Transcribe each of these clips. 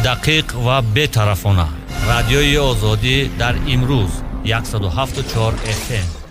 دقیق و بی‌طرفانه. رادیوی آزادی در امروز 107.4 FM.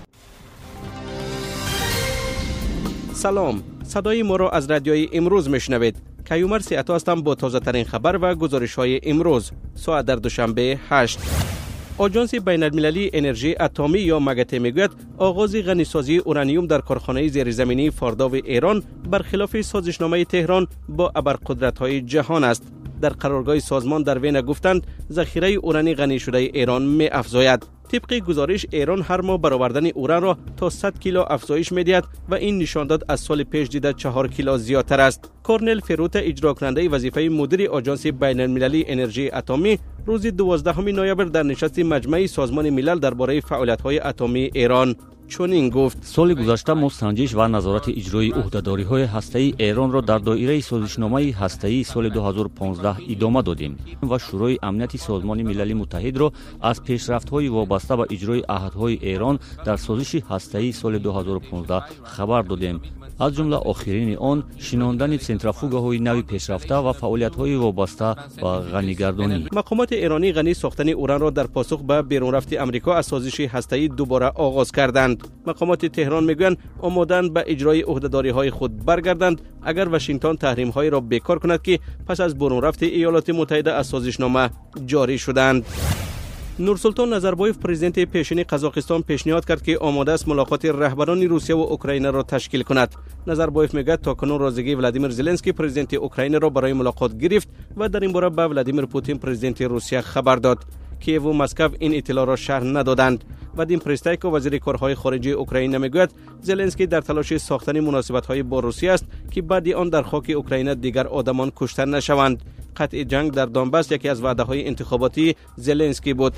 سلام، صدای ما را از رادیوی امروز میشنوید. کیومر سیاتا هستم با تازه ترین خبر و گزارش های امروز ساعت در دوشنبه 8. آژانس بین المللی انرژی اتمی یا مگته میگوید آغاز غنیسازی اورانیوم در کارخانه زیرزمینی فاردو ایران برخلاف سازشنامه تهران با ابرقدرت‌های جهان است. در قرارگاه سازمان در وین گفتند ذخیره اورانی غنی شده ایران می افزاید. طبق گزارش ایران هر ماه برآوردن اوران را تا 100 کیلو افزایش می‌دهد و این نشان داد از سال پیش دیده 4 کیلو زیادتر است. کورنل فروت اجرا کننده وظیفه مدیر آژانس بین المللی انرژی اتمی روز 12 نوامبر در نشست مجمع سازمان ملل درباره فعالیت‌های اتمی ایران چنین گفت: سال گذشته ما سنجش و نظارت اجرای عهده‌داری‌های هسته‌ای ایران را در دایره سازشنامه هسته‌ای سال 2015 ادامه دادیم و شورای امنیت سازمان ملل متحد را از پیشرفت‌های وابسته به اجرای عهدهای ایران در سازش هسته‌ای سال 2015 خبر دادیم. از جمله آخرین آن شناندن سنتریفوگ‌های نوی پیشرفته و فعالیت‌های وابسته به غنی‌گردانی. مقامات ایرانی غنی ساختن اوران را در پاسخ به بیرون رفت آمریکا از سازش هسته‌ای دوباره آغاز کردند. مقامات تهران میگویند آماده‌اند به اجرای عهده‌داری‌های خود برگردند اگر واشنگتن تحریم‌های را بیکار کند که پس از برون رفت ایالات متحده از سازشنامه جاری شدند. نورسلطان نظربایف پرزیدنت پیشین قزاقستان پیشنهاد کرد که آماده است ملاقات رهبران روسیه و اوکراین را تشکیل کند. نظربایف میگوید تاکنون رازیگی ولادیمیر زلنسکی پرزیدنت اوکراین را برای ملاقات گرفت و در این باره به ولادیمیر پوتین پرزیدنت روسیه خبر داد. کیف و مسکو این اطلاع را شرح ندادند. وادیم پرستایکو وزیر کارهای خارجه اوکراین میگوید زلنسکی در تلاش ساختن مناسبت‌های با روسیه است که بعد آن در خاک اوکراین دیگر آدمان کشته نشوند. قطع جنگ در دونباس یکی از وعده‌های انتخاباتی زلنسکی بود.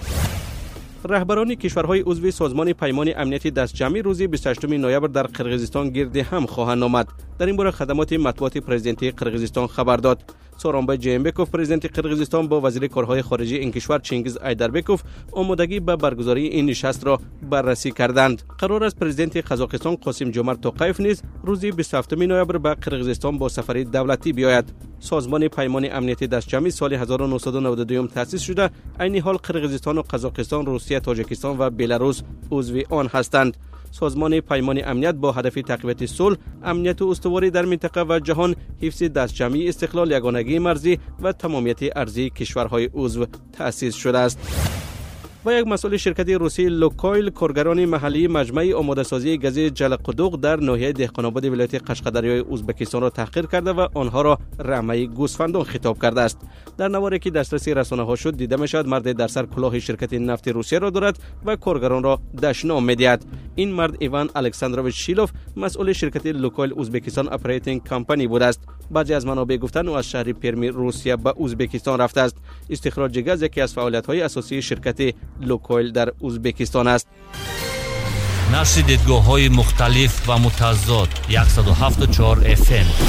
رهبران کشورهای عضو سازمان پیمان امنیتی دستجمعی روز 28 نوامبر در قرقیزستان گرد هم خواهند آمد. در این باره خدمات مطبوعاتی پرزیدنت قرقیزستان خبر داد. سورانبای جیمبکوف پرزیدنت قرقیزستان با وزیر کارهای خارجه این کشور چینگیز ایدربکوف آمادگی به برگزاری این نشست را بررسی کردند. قرار است پرزیدنت قزاقستان قاسم جومرت توقایف نیز روز 27 نوامبر به قرقیزستان با سفری دولتی بیاید. سازمان پیمان امنیتی دستجمعی سال 1992 تأسیس شده. عین حال قرقیزستان و قزاقستان، روسیه، تاجیکستان و بلاروس عضو آن هستند. سازمان پیمان امنیت با هدف تقویت صلح، امنیت و استواری در منطقه و جهان، حفظ دستجمعی، استقلال، یگانگی مرزی و تمامیت ارضی کشورهای عضو تأسیس شده است. و یک مسئول شرکت روسی لوکویل کارگران محلی مجمع آماده سازی گاز جلقدوق در ناحیه دهقان‌آباد ولایت قشقدریای ازبکستان را تحقیر کرده و آنها را رمه گوسفندان خطاب کرده است. در نواری که دسترسی رسانه‌ها شد دیده می‌شود مرد در سر کلاه شرکت نفت روسیه را دارد و کارگران را دشنام می‌دهد. این مرد ایوان الکساندروویچ شیلوف مسئول شرکت لوکویل ازبکستان اپریتینگ کمپانی بوده است. بعضی از منابع گفتند او از شهر پرمی روسیه به ازبکستان رفته است. استخراج گاز یکی از فعالیت‌های اساسی شرکت لوکویل در ازبکستان است. نشر دیدگاه‌های مختلف و متضاد 107.4 FM.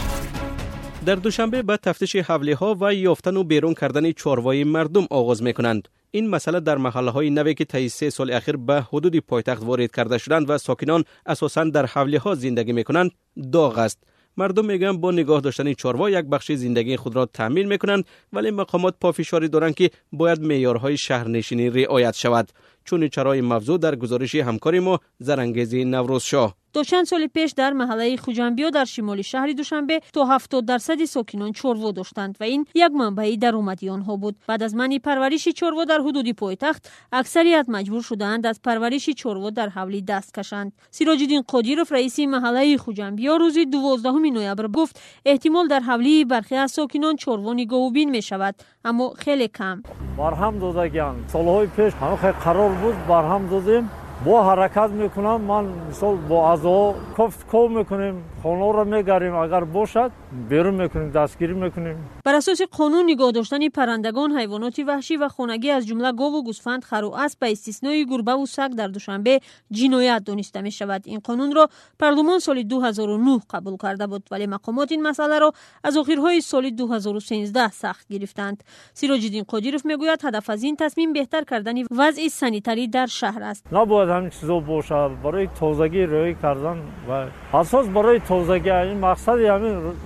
در دوشنبه به تفتیش حواله‌ها و یافتن و بیرون کردن چاروای مردم آغاز می‌کنند. این مسئله در محله‌های نوی که طی 3 سال اخیر به حدود پایتخت وارد کرده شدند و ساکنان اساساً در حواله‌ها زندگی می‌کنند داغ است. مردم میگن با نگاه داشتن چاروا یک بخش زندگی خود را تأمین میکنند، ولی مقامات پافشاری دارند که باید معیارهای شهرنشینی رعایت شود. چون چرای موضوع در گزارش همکار ما زرنگیز نوروز شاه. چند سال پیش در محله خوجنبیو در شمال شهر دوشنبه تا 70% ساکنان چاروا داشتند و این یک منبع درآمدی آنها بود. بعد از منع پرورش چاروا در حدود پایتخت، اکثریت مجبور شدند از پرورش چاروا در حولی دست کشند. سیراج الدین قادیروف رئیس محله خوجنبیو روز 12 نوامبر گفت احتمال در حولی برخی از ساکنان چاروا نگاه‌وبین می شود، اما خیلی کم. برهم دادگان سالهای پیش همه قرار بود برهم دادیم. با حرکت میکنم من مثال با اعضا کار میکنیم، خانه را میگریم، اگر باشد بیرون میکنیم، دستگیری میکنیم. بر اساس قانون نگاه داشتن پرندگان، حیوانات وحشی و خانگی از جمله گاو و گوسفند، خر و اسب به استثنای گربه و سگ در دوشنبه جنایت دانسته می شود. این قانون را پارلمان سال 2009 قبول کرده بود، ولی مقامات این مسئله را از آخرهای سال 2013 سخت گرفتند. سیراج الدین قادیروف میگوید هدف از این تصمیم بهتر کردن وضع سانیتری در شهر است. نباید همین چیزا باشه، برای تازگی رعایت کردن و اساس برای تازگی این مقصد همین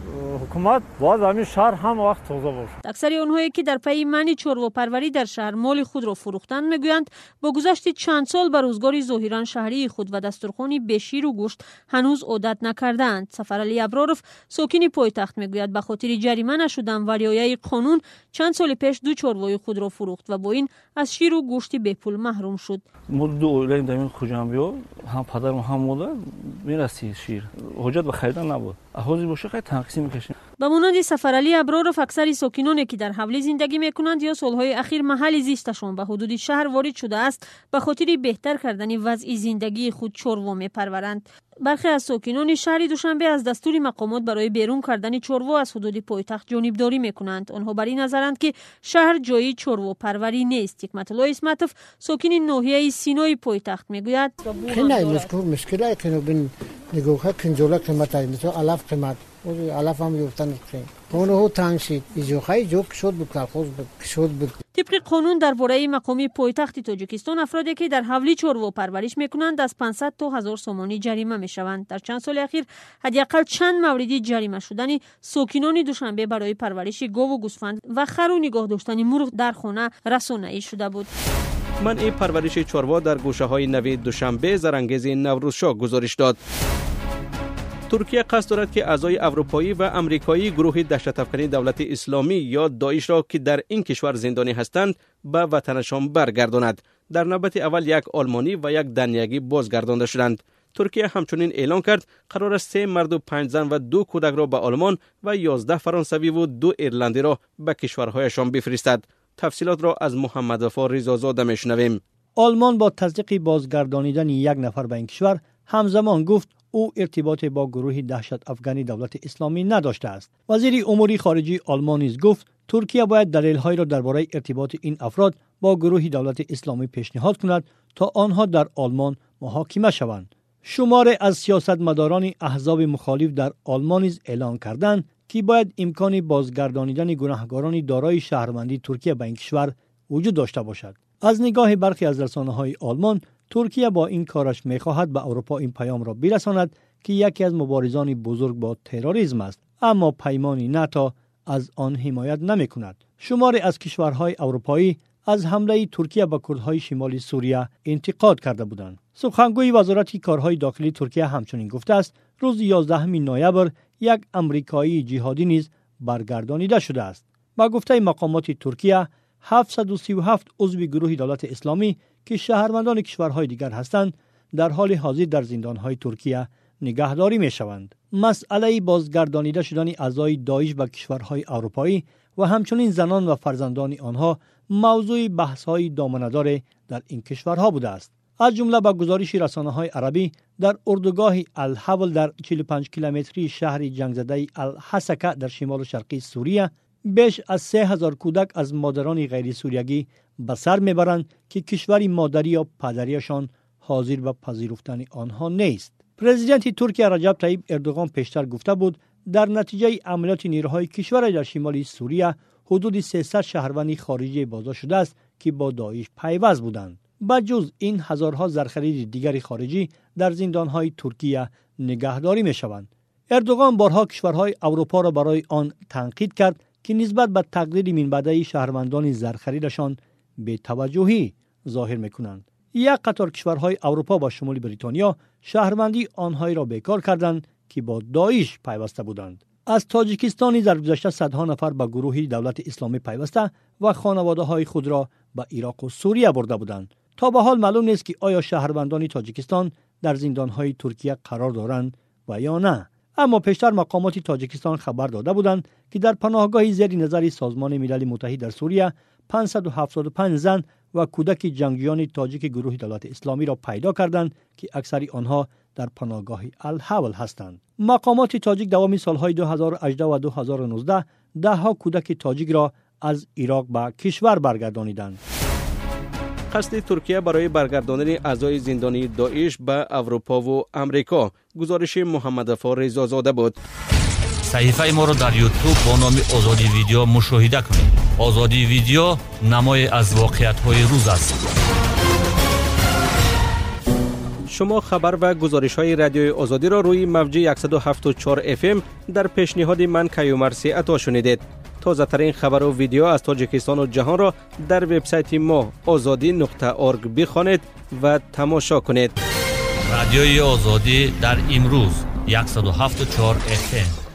حکومت باید همین شهر هم وقت تازه باشه. اکثر آنهایی که در پی منع چرواپروری در شهر مال خود را فروختند میگویند با گذشت چند سال به روزگار ظاهرا شهری خود و دسترخوانی به شیر و گوشت هنوز عادت نکردند. سفرعلی ابرارов ساکن پایتخت میگوید به خاطر جریمه نشدن و رعایت قانون چند سال پیش دو چروای خود را فروخت و با این از شیر و گوشت به پول محروم شد. ما دو اولیم در این خوجنبی‌ها هم پدر و هم مادر میرسید شیر حاجت به خریدن نبود. احوازی باشه خیلی تنقیسی میکشیم. به مانند سفرعلی ابرارov اکثر ساکنانی که در حوله زندگی میکنند یا سالهای اخیر محل زیستشان به حدود شهر وارد شده است به خاطر بهتر کردن وضع زندگی خود چروا میپرورند. برخی از ساکنان شهر دوشنبه از دستور مقامات برای بیرون کردن چروا از حدود پایتخت جانبداری میکنند. آنها بر این نظرند که شهر جای چروا پروری نیست. حکمت الله اسمتوف ساکن ناحیه سینای پایتخت میگوید خیلی مشکلی که بین نگاه کنجوله قیمت مثلا علف قیمت علف هم یفتن خیلی اونو تنگ شد ایجوخای جو شد بود کلخوز شد بود. طبق قانون درباره مقامی پایتخت تاجیکستان افرادی که در حوله چروا پرورش میکنند از 500 تا 1000 سومانی جریمه میشوند. در چند سال اخیر حداقل چند موردی جریمه شدن ساکنان دوشنبه برای پرورش گاو و گوسفند و خر و نگاه داشتن مرغ در خانه رسانه‌ای شده بود. منع پرورش چروا در گوشه‌های نوی دوشنبه زرانگیز نوروزشاه گزارش داد. ترکیه قصد دارد که اعضای اروپایی و امریکایی گروه دهشت‌افکنی دولت اسلامی یا داعش را که در این کشور زندانی هستند به وطنشان برگرداند. در نوبت اول یک آلمانی و یک دنیایی بازگردانده شدند. ترکیه همچنین اعلام کرد قرار است 3 مرد و 5 زن و 2 کودک را به آلمان و 11 فرانسوی و 2 ایرلندی را به کشورهایشان بفرستد. تفصیلات را از محمد وفا رضازاده میشنویم. آلمان با تصدیق بازگردانیدن یک نفر به این کشور همزمان گفت او ارتباط با گروه دهشت افغانی دولت اسلامی نداشته است. وزیر امور خارجه آلمان نیز گفت ترکیه باید دلایلی را درباره ارتباط این افراد با گروه دولت اسلامی پیشنهاد کند تا آنها در آلمان محاکمه شوند. شمار از سیاستمداران احزاب مخالف در آلمان نیز اعلام کردند که باید امکان بازگردانیدن گناهکاران دارای شهروندی ترکیه به این کشور وجود داشته باشد. از نگاه برخی از رسانه‌های آلمان ترکیه با این کارش می‌خواهد به اروپا این پیام را برساند که یکی از مبارزان بزرگ با تروریسم است، اما پیمان ناتو از آن حمایت نمی‌کند. شماری از کشورهای اروپایی از حمله ترکیه به کردهای شمال سوریه انتقاد کرده بودند. سخنگوی وزارت کارهای داخلی ترکیه همچنین گفته است روز 11 نوامبر یک امریکایی جهادی نیز برگردانیده شده است. با گفته مقامات ترکیه 737 عضو گروه دولت اسلامی که شهروندان کشورهای دیگر هستند در حال حاضر در زندانهای ترکیه نگهداری می شوند. مسئله بازگردانیده شدن اعضای داعش به کشورهای اروپایی و همچنین زنان و فرزندان آنها موضوع بحث‌های دامنه‌دار در این کشورها بوده است. از جمله با گزارش رسانه‌های عربی در اردوگاه الحول در 45 کیلومتری شهر جنگزده الحسکه در شمال شرقی سوریه بیش از 3000 کودک از مادران غیر سوریگی به سر میبرند که کشوری مادری یا پدریشان حاضر به پذیرفتن آنها نیست. پرزیدنت ترکیه رجب طیب اردوغان پیشتر گفته بود در نتیجه عملیات نیروهای کشور در شمال سوریه حدود 300 شهروند خارجی بازداشت شده است که با داعش پیوست بودند. بجز این هزارها زرخرید دیگر خارجی در زندانهای ترکیه نگهداری میشوند. اردوغان بارها کشورهای اروپا را برای آن تنقید کرد که نسبت به تقدیر منبعه شهروندان زرخریدشان به توجهی ظاهر میکنند. یک قطار کشورهای اروپا با شمول بریتانیا شهروندی آنهایی را بیکار کردند که با داعش پیوسته بودند. از تاجیکستان در گذشته صدها نفر به گروه دولت اسلامی پیوسته و خانواده های خود را به عراق و سوریه برده بودند. تا به حال معلوم نیست که آیا شهروندان تاجیکستان در زندانهای ترکیه قرار دارند و یا نه. اما پیشتر مقامات تاجیکستان خبر داده بودند که در پناهگاهی زیر نظر سازمان ملل متحد در سوریه 575 زن و کودک جنگجویان تاجیک گروه دولت اسلامی را پیدا کردند که اکثر آنها در پناهگاه الحول هستند. مقامات تاجیک دوام سالهای 2018 و 2019 دهها کودک تاجیک را از عراق به کشور برگردانیدند. قصد ترکیه برای برگرداندن اعضای زندانی داعش به اروپا و امریکا. گزارش محمد وفا رضازاده بود. صحیفه ما را در یوتیوب با نام آزادی ویدیو مشاهده کنید. آزادی ویدیو نمای از واقعیت‌های روز است. شما خبر و گزارش های رادیوی آزادی را روی موج 107.4 FM در پیشنهاد من کیومرثی عطا شنیدید. تازه ترین خبر و ویدیو از تاجیکستان و جهان را در وبسایت ما azadi.org بخوانید و تماشا کنید. رادیوی آزادی در امروز 107.4 FM